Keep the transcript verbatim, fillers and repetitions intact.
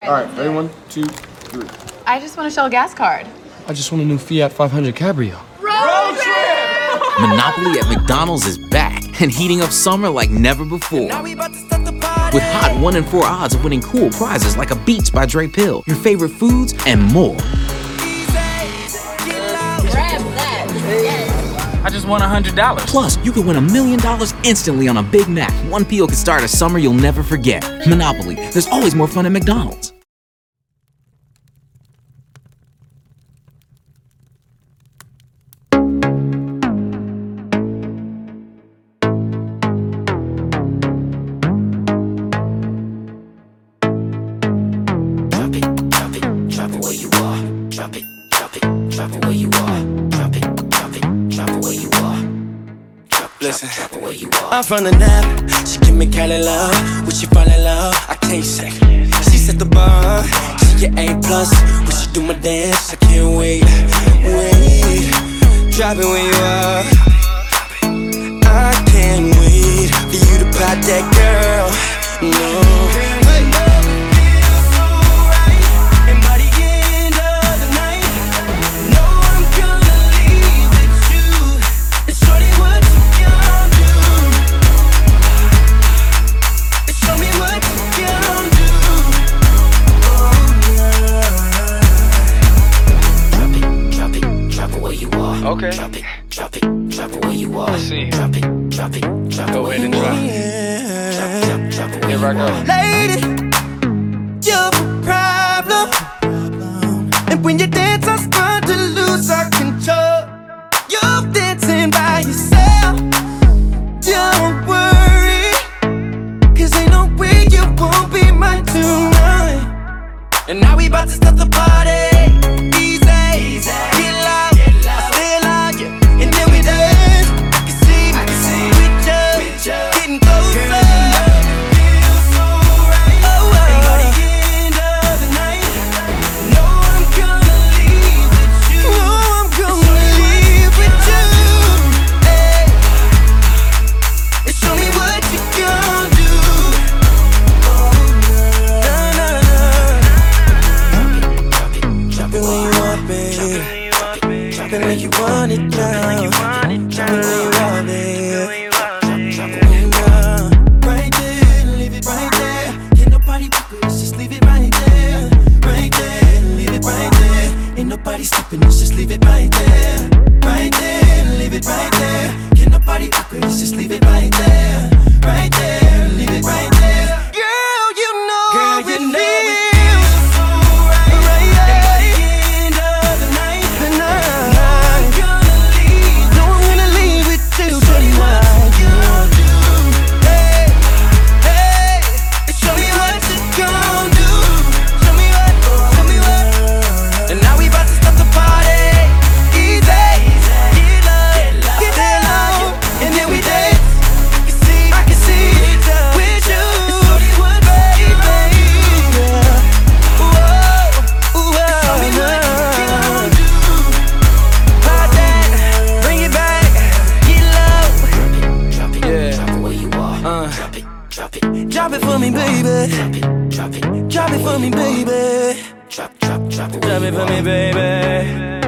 All right, ready? One, two, three. I just want a Shell gas card. I just want a new Fiat five hundred Cabrio. Road trip! Monopoly at McDonald's is back and heating up summer like never before. With hot one in four odds of winning cool prizes like a Beats by Dre Pill, your favorite foods, and more. Grab that. I just won one hundred dollars. Plus, you could win a million dollars instantly on a Big Mac. One P O could start a summer you'll never forget. Monopoly, there's always more fun at McDonald's. Listen, I'm from the nap. She give me Cali love. When she fall in love, I can't say. She set the bar. She get A plus. When she do my dance, I can't wait. Wait, drop it when you are. I can't wait for you to pop that girl. No. Okay. Drop it, drop it, drop it where you are. Let's see. Drop it, drop it, drop it. Go where ahead and you drop are. it. Drop, drop, drop it where Here you I go. are. Lady, you're a problem. And when you dance, I start to lose our control. You're dancing by yourself. Don't worry, cause ain't no way you won't be mine tonight. And now we about to start the party. Easy, easy. Get loud. When you want it now, drop it when you want it. Drop it when you want. Right there, leave it right there. Ain't nobody pooping, let's just leave it right there. Right there, leave it right there. Ain't nobody skipping, let's just leave it right there. Right there, leave it right there. Ain't nobody pooping, let's just leave it right there. Right there, leave it right there. Girl, you know, girl, you know. Drop it for me, baby. Drop it, drop it, drop it for me, baby. Drop, drop, drop it. Drop it for me, baby.